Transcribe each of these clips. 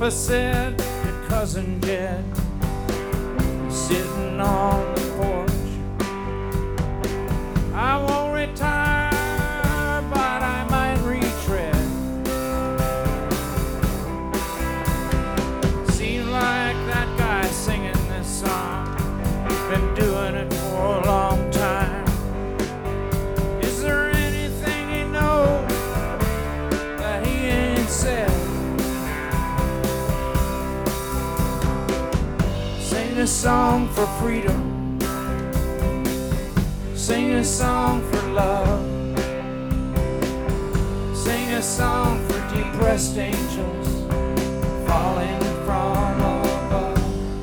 Grandpa said to Cousin Jed, sitting on the porch, I won't retire, but I might retread. Seems like that guy singing this song been doing it for a long time. Is there anything he knows that he ain't said? Sing a song for freedom, sing a song for love, sing a song for depressed angels falling from above.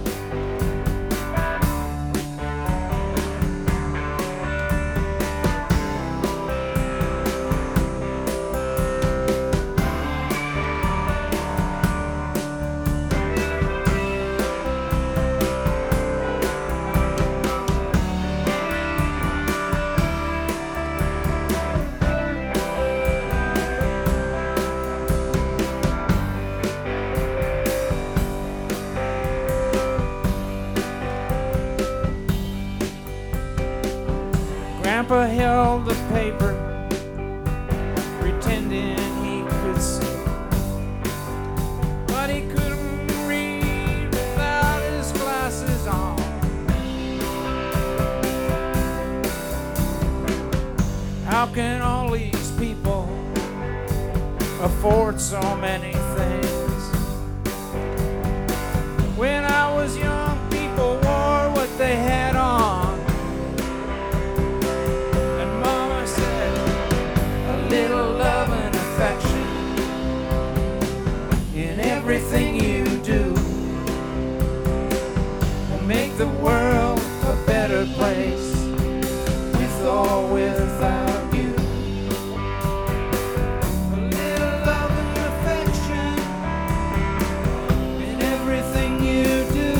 Grandpa held the paper, pretending he could see, but he couldn't read without his glasses on. How can all these people afford so many things? When I was young, people wore what they had on. Everything you do will make the world a better place, with or without you. A little love and affection in everything you do.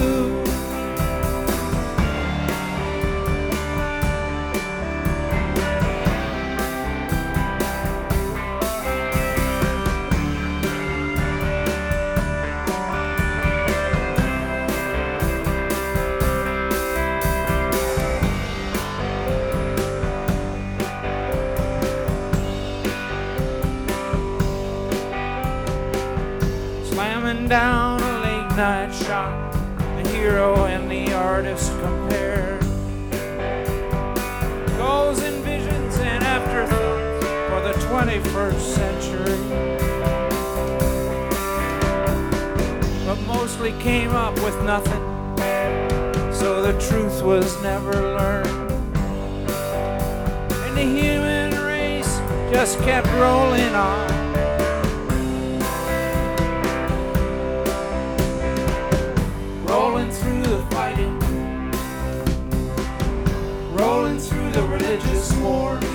Slamming down a late night shot, the hero and the artist compare. Goals and visions and afterthoughts for the 21st century, but mostly came up with nothing, so the truth was never learned, and the human race just kept rolling on. Rolling through the fighting, rolling through the religious wars,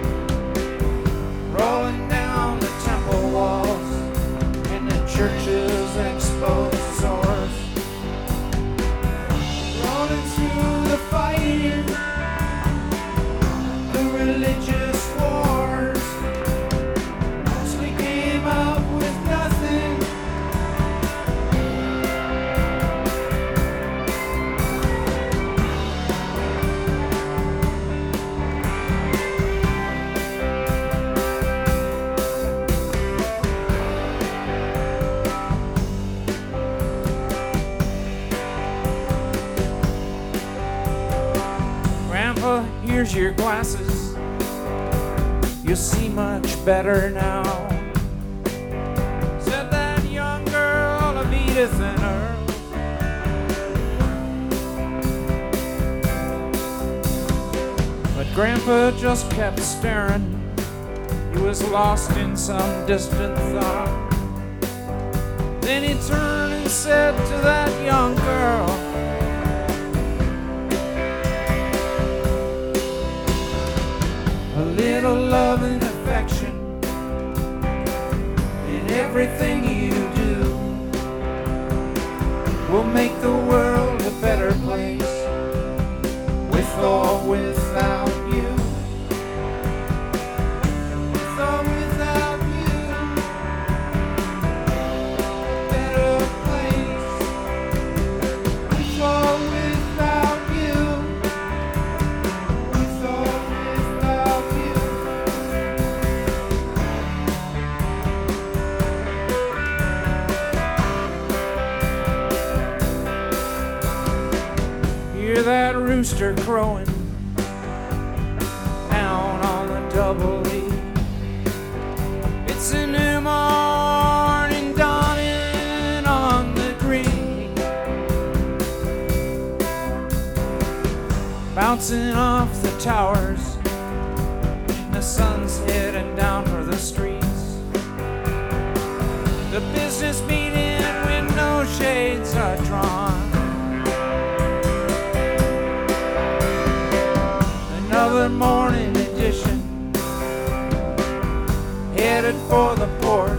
rolling down the temple walls and the church's exposed sores. Rolling through the fighting, the religious wars, mostly came up with nothing. Grandpa, here's your glasses, you'll see much better now, said that young girl of Edith and Earl. But Grandpa just kept staring, he was lost in some distant thought. Then he turned and said to that young girl, a little love and affection in everything you do will make the world a better place, with or without you. With or without you, better place. rooster crowing down on the double E. It's a new morning dawning on the green, bouncing off the towers. The sun's heading down for the streets. The business meeting when no shades are drawn. Another morning edition, headed for the port.